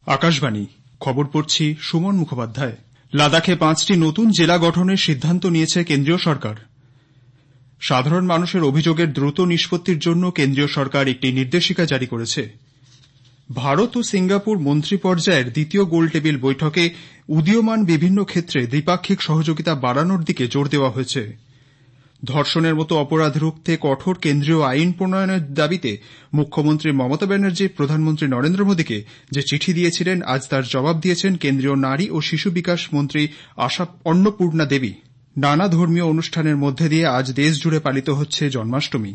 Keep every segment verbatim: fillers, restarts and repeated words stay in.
আকাশবাণী খবর পড়ছি সুমন মুখোপাধ্যায়। লাদাখে পাঁচটি নতুন জেলা গঠনের সিদ্ধান্ত নিয়েছে কেন্দ্রীয় সরকার। সাধারণ মানুষের অভিযোগের দ্রুত নিষ্পত্তির জন্য কেন্দ্রীয় সরকার একটি নির্দেশিকা জারি করেছে। ভারত ও সিঙ্গাপুর মন্ত্রী পর্যায়ের দ্বিতীয় গোলটেবিল বৈঠকে উদীয়মান বিভিন্ন ক্ষেত্রে দ্বিপাক্ষিক সহযোগিতা বাড়ানোর দিকে জোর দেওয়া হয়েছে। ধর্ষণের মতো অপরাধ রুখতে কঠোর কেন্দ্রীয় আইন প্রণয়নের দাবিতে মুখ্যমন্ত্রী মমতা ব্যানার্জি প্রধানমন্ত্রী নরেন্দ্র মোদীকে যে চিঠি দিয়েছিলেন, আজ তার জবাব দিয়েছেন কেন্দ্রীয় নারী ও শিশু বিকাশ মন্ত্রী আশা অন্নপূর্ণা দেবী। নানা ধর্মীয় অনুষ্ঠানের মধ্যে দিয়ে আজ দেশ জুড়ে পালিত হচ্ছে জন্মাষ্টমী।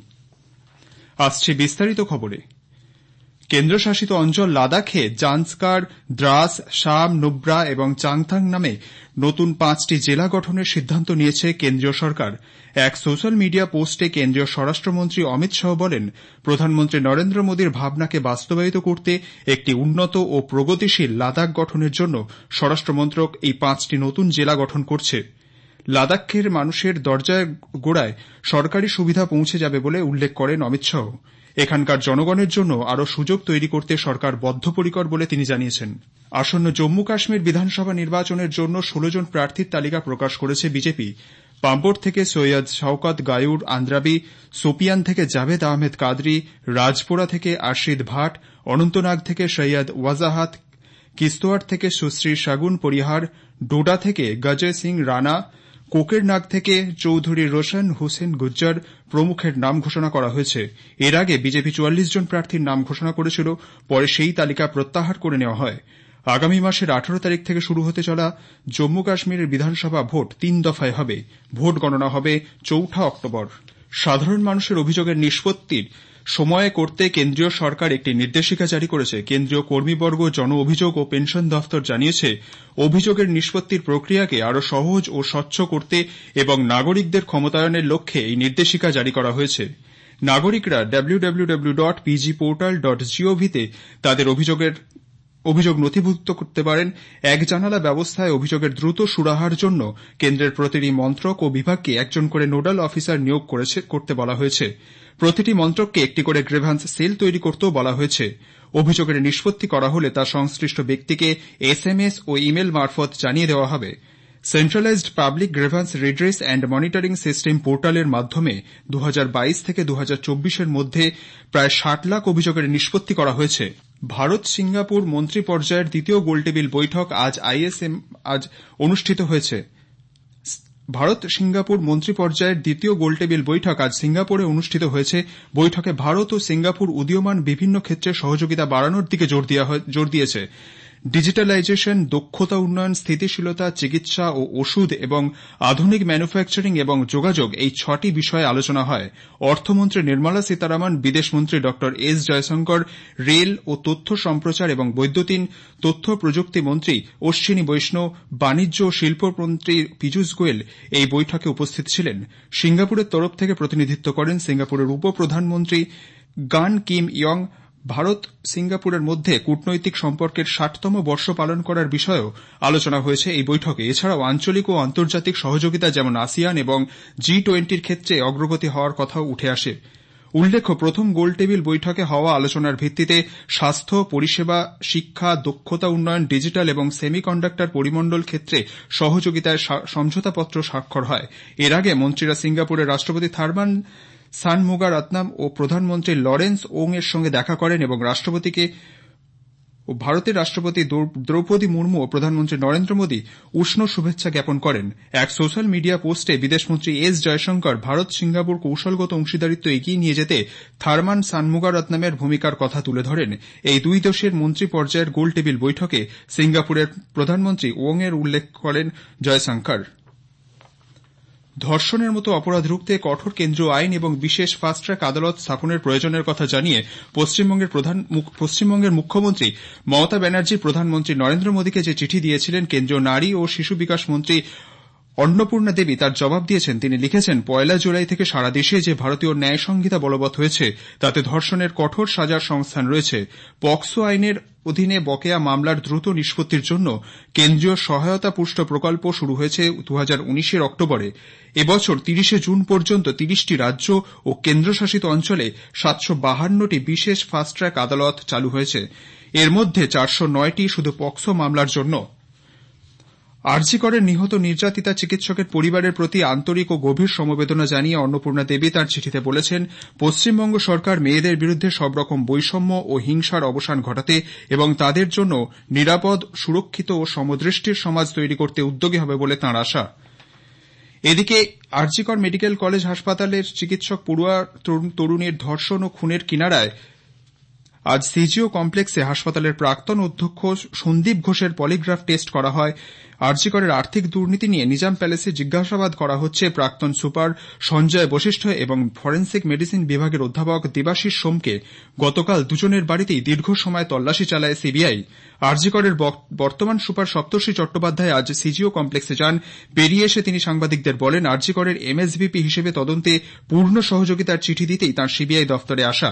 আসছে বিস্তারিত খবরে। কেন্দ্রশাসিত অঞ্চল লাদাখে জান্সকার, দ্রাস, শাম, নুব্রা এবং চাংথাং নামে নতুন পাঁচটি জেলা গঠনের সিদ্ধান্ত নিয়েছে কেন্দ্রীয় সরকার। এক সোশ্যাল মিডিয়া পোস্টে কেন্দ্রীয় স্বরাষ্ট্রমন্ত্রী অমিত শাহ বলেন, প্রধানমন্ত্রী নরেন্দ্র মোদীর ভাবনাকে বাস্তবায়িত করতে একটি উন্নত ও প্রগতিশীল লাদাখ গঠনের জন্য স্বরাষ্ট্রমন্ত্রক এই পাঁচটি নতুন জেলা গঠন করছে। লাদাখের মানুষের দরজায় গোড়ায় সরকারি সুবিধা পৌঁছে যাবে বলে উল্লেখ করেন অমিত শাহ। এখানকার জনগণের জন্য আরও সুযোগ তৈরি করতে সরকার বদ্ধপরিকর বলে তিনি জানিয়েছেন। আসন্ন জম্মু কাশ্মীর বিধানসভা নির্বাচনের জন্য ষোলো জন প্রার্থীর তালিকা প্রকাশ করেছে বিজেপি। পাম্পোর থেকে সৈয়দ শওকত গায়ুর আন্দ্রাবি, সোপিয়ান থেকে জাভেদ আহমেদ কাদরি, রাজপোরা থেকে আশিদ ভাট, অনন্তনাগ থেকে সৈয়দ ওয়াজাহাত, কিস্তোয়ার থেকে সুশ্রী শাগুন পরিহার, ডোডা থেকে গজয় সিং রানা, কোকেরনাগ থেকে চৌধুরী রোশন হোসেন গুজ্জার প্রমুখের নাম ঘোষণা করা হয়েছে। এর আগে বিজেপি চুয়াল্লিশ জন প্রার্থীর নাম ঘোষণা করেছিল, পরে সেই তালিকা প্রত্যাহার করে নেওয়া হয়। আগামী মাসের আঠারো তারিখ থেকে শুরু হতে চলা জম্মু কাশ্মীরের বিধানসভা ভোট তিন দফায় হবে। ভোট গণনা হবে চৌঠা অক্টোবর। সাধারণ মানুষের অভিযোগের নিষ্পত্তির সময়ে করতে কেন্দ্রীয় সরকার একটি নির্দেশিকা জারি করেছে। কেন্দ্রীয় কর্মীবর্গ জন অভিযোগ ও পেনশন দফতর জানিয়েছে, অভিযোগের নিষ্পত্তির প্রক্রিয়াকে আরও সহজ ও স্বচ্ছ করতে এবং নাগরিকদের ক্ষমতায়নের লক্ষ্যে এই নির্দেশিকা জারি করা হয়েছে। নাগরিকরা W W W dot PG portal dot GOV তে তাদের অভিযোগের অভিযোগ নথিভুক্ত করতে পারেন। এক জানালা ব্যবস্থায় অভিযোগের দ্রুত সুরাহার জন্য কেন্দ্রের প্রতিটি মন্ত্রক ও বিভাগকে একজন করে নোডাল অফিসার নিয়োগ করতে বলা হয়েছে। প্রতিটি মন্ত্রককে একটি করে গ্রিভ্যান্স সেল তৈরি করতেও বলা হয়েছে। অভিযোগের নিষ্পত্তি করা হলে তা সংশ্লিষ্ট ব্যক্তিকে এসএমএস ও ইমেল মারফত জানিয়ে দেওয়া হবে। Centralized public grievance redress and monitoring system পোর্টালের মাধ্যমে দু হাজার বাইশ থেকে দু হাজার চব্বিশের মধ্যে প্রায় ষাট লাখ অভিযোগের নিষ্পত্তি করা হয়েছে। ভারত সিঙ্গাপুর মন্ত্রী পর্যায়ের দ্বিতীয় গোলটেবিল বৈঠক আজ আইএসএম আজ অনুষ্ঠিত হয়েছে। ভারত সিঙ্গাপুর মন্ত্রী পর্যায়ের দ্বিতীয় গোলটেবিল বৈঠক আজ সিঙ্গাপুরে অনুষ্ঠিত হয়েছে। বৈঠকে ভারত ও সিঙ্গাপুর উদীয়মান বিভিন্ন ক্ষেত্রে সহযোগিতা বাড়ানোর দিকে জোর দিয়েছে। ডিজিটালাইজেশন, দক্ষতা উন্নয়ন, স্থিতিশীলতা, চিকিৎসা ও ওষুধ এবং আধুনিক ম্যানুফ্যাকচারিং এবং যোগাযোগ এই ছটি বিষয়ে আলোচনা হয়। অর্থমন্ত্রী নির্মলা সীতারামন, বিদেশমন্ত্রী ড এস জয়শঙ্কর, রেল ও তথ্য সম্প্রচার এবং বৈদ্যুতিন তথ্য প্রযুক্তি মন্ত্রী অশ্বিনী বৈষ্ণব, বাণিজ্য ও শিল্প মন্ত্রী পীযূষ গোয়েল এই বৈঠকে উপস্থিত ছিলেন। সিঙ্গাপুরের তরফ থেকে প্রতিনিধিত্ব করেন সিঙ্গাপুরের উপ প্রধানমন্ত্রী গান কিম ইয়ং। ভারত সিঙ্গাপুরের মধ্যে কূটনৈতিক সম্পর্কের ষাটতম বর্ষ পালন করার বিষয়েও আলোচনা হয়েছে এই বৈঠকে। এছাড়াও আঞ্চলিক ও আন্তর্জাতিক সহযোগিতা যেমন আসিয়ান এবং জি টোয়েন্টির ক্ষেত্রে অগ্রগতি হওয়ার কথাও উঠে আসে। উল্লেখ্য, প্রথম গোলটেবিল বৈঠকে হওয়া আলোচনার ভিত্তিতে স্বাস্থ্য পরিষেবা, শিক্ষা, দক্ষতা উন্নয়ন, ডিজিটাল এবং সেমিকন্ডাক্টর পরিমণ্ডল ক্ষেত্রে সহযোগিতায় সমঝোতাপত্র স্বাক্ষর হয়। এর আগে মন্ত্রীরা সিঙ্গাপুরের রাষ্ট্রপতি থারমান সানমুগারাতনাম ও প্রধানমন্ত্রী লরেন্স ওং এর সঙ্গে দেখা করেন এবং রাষ্ট্রপতিকে ও ভারতের রাষ্ট্রপতি দ্রৌপদী মুর্মু ও প্রধানমন্ত্রী নরেন্দ্র মোদী উষ্ণ শুভেচ্ছা জ্ঞাপন করেন। এক সোশ্যাল মিডিয়া পোস্টে বিদেশমন্ত্রী এস জয়শঙ্কর ভারত সিঙ্গাপুর কৌশলগত অংশীদারিত্ব এগিয়ে নিয়ে যেতে থারমান সানমুগারাতনামের ভূমিকার কথা তুলে ধরেন। এই দুই দেশের মন্ত্রী পর্যায়ের গোলটেবিল বৈঠকে সিঙ্গাপুরের প্রধানমন্ত্রী ওং এর উল্লেখ করেন জয়শঙ্কর। ধর্ষণের মতো অপরাধ রুখতে কঠোর কেন্দ্রীয় আইন এবং বিশেষ ফাস্ট ট্র্যাক আদালত স্থাপনের প্রয়োজনের কথা জানিয়ে পশ্চিমবঙ্গের পশ্চিমবঙ্গের মুখ্যমন্ত্রী মমতা ব্যানার্জি প্রধানমন্ত্রী নরেন্দ্র মোদীকে যে চিঠি দিয়েছিলেন, কেন্দ্রীয় নারী ও শিশু বিকাশ মন্ত্রী অন্নপূর্ণা দেবী তার জবাব দিয়েছেন। তিনি লিখেছেন, পয়লা জুলাই থেকে সারা দেশে যে ভারতীয় ন্যায় সংহিতা বলবৎ হয়েছে তাতে ধর্ষণের কঠোর সাজার সংস্থান রয়েছে। পক্সো আইনের অধীনে বকেয়া মামলার দ্রুত নিষ্পত্তির জন্য কেন্দ্রীয় সহায়তা পুষ্ট প্রকল্প শুরু হয়েছে দু হাজার উনিশের অক্টোবরে। এবছর তিরিশে জুন পর্যন্ত তিরিশটি রাজ্য ও কেন্দ্রশাসিত অঞ্চলে সাতশো বাহান্নটি বিশেষ ফাস্ট ট্র্যাক আদালত চালু হয়েছে। এর মধ্যে চারশো নয়টি শুধু পক্সো মামলার জন্য। আরজি করের নিহত নির্যাতিতা চিকিৎসকের পরিবারের প্রতি আন্তরিক ও গভীর সমবেদনা জানিয়ে অন্নপূর্ণা দেবী তাঁর চিঠিতে বলেছেন, পশ্চিমবঙ্গ সরকার মেয়েদের বিরুদ্ধে সব রকম বৈষম্য ও হিংসার অবসান ঘটাতে এবং তাদের জন্য নিরাপদ, সুরক্ষিত ও সমদৃষ্টির সমাজ তৈরি করতে উদ্যোগী হবে বলে তাঁর আশা। এদিকে আরজি কর মেডিকেল কলেজ হাসপাতালের চিকিৎসক পড়ুয়া তরুণীর ধর্ষণ ও খুনের কিনারায় আজ সিজিও কমপ্লেক্সে হাসপাতালের প্রাক্তন অধ্যক্ষ সন্দীপ ঘোষের পলিগ্রাফ টেস্ট করা হয়। আরজি করের আর্থিক দুর্নীতি নিয়ে নিজাম প্যালেসে জিজ্ঞাসাবাদ করা হচ্ছে প্রাক্তন সুপার সঞ্জয় বশিষ্ঠ এবং ফরেন্সিক মেডিসিন বিভাগের অধ্যাপক দেবাশিস সোমকে। গতকাল দুজনের বাড়িতেই দীর্ঘ সময় তল্লাশি চালায় সিবিআই। আরজি করের বর্তমান সুপার সপ্তর্ষি চট্টোপাধ্যায় আজ সিজিও কমপ্লেক্সে যান। বেরিয়ে এসে তিনি সাংবাদিকদের বলেন, আরজি করের এমএসভিপি হিসেবে তদন্তে পূর্ণ সহযোগিতার চিঠি দিতেই তাঁর সিবিআই দফতরে আসা।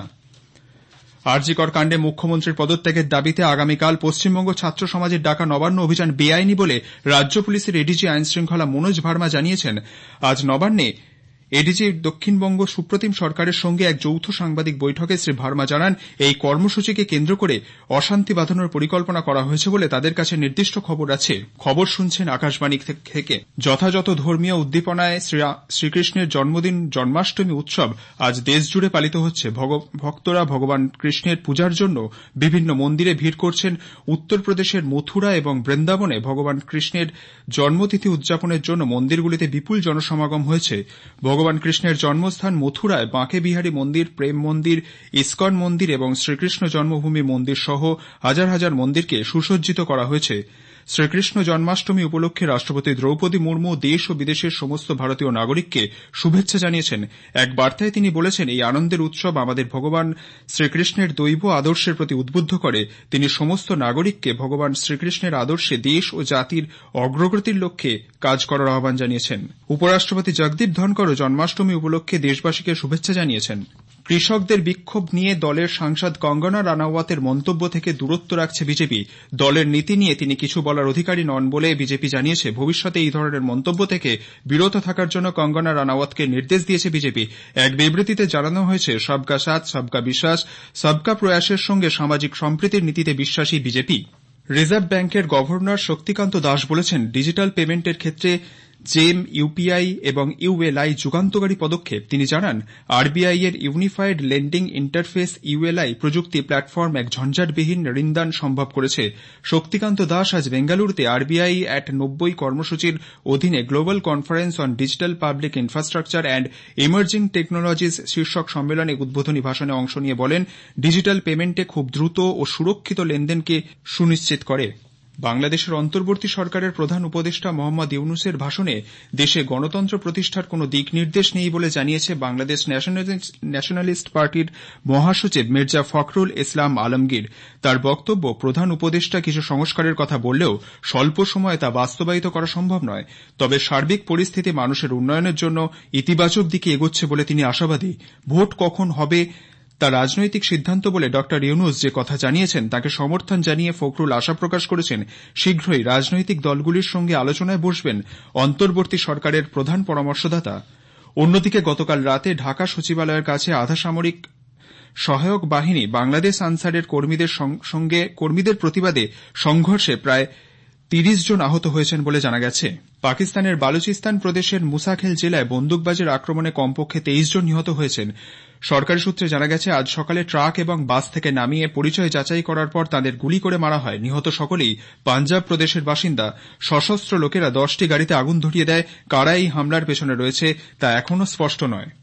আরজি কর কাণ্ডে মুখ্যমন্ত্রীর পদত্যাগের দাবিতে আগামীকাল পশ্চিমবঙ্গ ছাত্র সমাজের ডাকা নবান্ন অভিযান বেআইনি বলে রাজ্য পুলিশের এডিজি আইনশৃঙ্খলা মনোজ ভার্মা জানিয়েছেন। আজ নবান্নে এডিজি দক্ষিণবঙ্গ সুপ্রতিম সরকারের সঙ্গে এক যৌথ সাংবাদিক বৈঠকে শ্রী ভার্মা জানান, এই কর্মসূচিকে কেন্দ্র করে অশান্তি বাঁধানোর পরিকল্পনা করা হয়েছে বলে তাদের কাছে নির্দিষ্ট খবর আছে। খবর শুনছেন আকাশবাণী থেকে। যথাযথ ধর্মীয় উদ্দীপনায় শ্রীকৃষ্ণের জন্মদিন জন্মাষ্টমী উৎসব আজ দেশজুড়ে পালিত হচ্ছে। ভক্তরা ভগবান কৃষ্ণের পূজার জন্য বিভিন্ন মন্দিরে ভিড় করছেন। উত্তরপ্রদেশের মথুরা এবং বৃন্দাবনে ভগবান কৃষ্ণের জন্মতিথি উদযাপনের জন্য মন্দিরগুলিতে বিপুল জনসমাগম হয়েছে। ভগবান কৃষ্ণের জন্মস্থান মথুরায় বাঁকে বিহারী মন্দির, প্রেম মন্দির, ইস্কন মন্দির এবং শ্রীকৃষ্ণ জন্মভূমি মন্দির সহ হাজার হাজার মন্দিরকে সুসজ্জিত করা হয়েছে। শ্রীকৃষ্ণ জন্মাষ্টমী উপলক্ষে রাষ্ট্রপতি দ্রৌপদী মুর্মু দেশ ও বিদেশের সমস্ত ভারতীয় নাগরিককে শুভেচ্ছা জানিয়েছেন। এক বার্তায় তিনি বলেছেন, এই আনন্দের উৎসব আমাদের ভগবান শ্রীকৃষ্ণের দৈব আদর্শের প্রতি উদ্বুদ্ধ করে। তিনি সমস্ত নাগরিককে ভগবান শ্রীকৃষ্ণের আদর্শে দেশ ও জাতির অগ্রগতির লক্ষ্যে কাজ করার আহ্বান জানিয়েছেন। উপরাষ্ট্রপতি জগদীপ ধনকরও জন্মাষ্টমী উপলক্ষে দেশবাসীকে শুভেচ্ছা জানিয়েছেন। কৃষকদের বিক্ষোভ নিয়ে দলের সাংসদ কঙ্গনা রানাওয়াতের মন্তব্য থেকে দূরত্ব রাখছে বিজেপি। দলের নীতি নিয়ে তিনি কিছু বলার অধিকারী নন বলে বিজেপি জানিয়েছে। ভবিষ্যতে এই ধরনের মন্তব্য থেকে বিরত থাকার জন্য কঙ্গনা রানাওয়াতকে নির্দেশ দিয়েছে বিজেপি। এক বিবৃতিতে জানানো হয়েছে, সবকা সাথ সবকা বিশ্বাস সবকা প্রয়াসের সঙ্গে সামাজিক সম্প্রীতির নীতিতে বিশ্বাসী বিজেপি। রিজার্ভ ব্যাংকের গভর্নর শক্তিকান্ত দাস বলেছেন, ডিজিটাল পেমেন্টের ক্ষেত্রে জেম, ইউপিআই এবং ইউএলআই যুগান্তকারী পদক্ষেপ। তিনি জানান, আরবিআই এর ইউনিফাইড লেন্ডিং ইন্টারফেস ইউএলআই প্রযুক্তি প্ল্যাটফর্ম এক ঝঞ্ঝাটবিহীন ঋণদান সম্ভব করেছে। শক্তিকান্ত দাস আজ বেঙ্গালুরুতে আরবিআই অ্যাট নব্বই কর্মসূচির অধীনে global conference on digital public infrastructure and emerging technologies শীর্ষক সম্মেলনে উদ্বোধনী ভাষণে অংশ নিয়ে বলেন, ডিজিটাল পেমেন্টে খুব দ্রুত ও সুরক্ষিত লেনদেনকে সুনিশ্চিত করে। বাংলাদেশের অন্তর্বর্তী সরকারের প্রধান উপদেষ্টা মোহাম্মদ ইউনূসের ভাষণে দেশে গণতন্ত্র প্রতিষ্ঠার কোনো দিক নির্দেশ নেই বলে জানিয়েছে বাংলাদেশ ন্যাশনালিস্ট পার্টির মহাসচিব মির্জা ফখরুল ইসলাম আলমগীর। তার বক্তব্য, প্রধান উপদেষ্টা কিছু সংস্কারের কথা বললেও স্বল্প সময়ে তা বাস্তবায়িত করা সম্ভব নয়। তবে সার্বিক পরিস্থিতি মানুষের উন্নয়নের জন্য ইতিবাচক দিকে এগোচ্ছে বলে তিনি আশাবাদী। ভোট কখন হবে তা রাজনৈতিক সিদ্ধান্ত বলে ড ইউনূস যে কথা জানিয়েছেন তাকে সমর্থন জানিয়ে ফখরুল আশা প্রকাশ করেছেন, শীঘ্রই রাজনৈতিক দলগুলির সঙ্গে আলোচনায় বসবেন অন্তর্বর্তী সরকারের প্রধান পরামর্শদাতা। অন্যদিকে গতকাল রাতে ঢাকা সচিবালয়ের কাছে আধাসামরিক সহায়ক বাহিনী বাংলাদেশ আনসারের কর্মীদের সঙ্গে কর্মীদের প্রতিবাদে সংঘর্ষে প্রায় তিরিশ জন আহত হয়েছেন বলে জানা গেছে। পাকিস্তানের বালুচিস্তান প্রদেশের মুসাখেল জেলায় বন্দুকবাজের আক্রমণে কমপক্ষে তেইশ জন নিহত হয়েছেন। সরকারি সূত্রে জানা গেছে, আজ সকালে ট্রাক এবং বাস থেকে নামিয়ে পরিচয় যাচাই করার পর তাদের গুলি করে মারা হয়। নিহত সকলেই পাঞ্জাব প্রদেশের বাসিন্দা। সশস্ত্র লোকেরা দশটি গাড়িতে আগুন ধরিয়ে দেয়। কারা এই হামলার পেছনে রয়েছে তা এখনও স্পষ্ট নয়।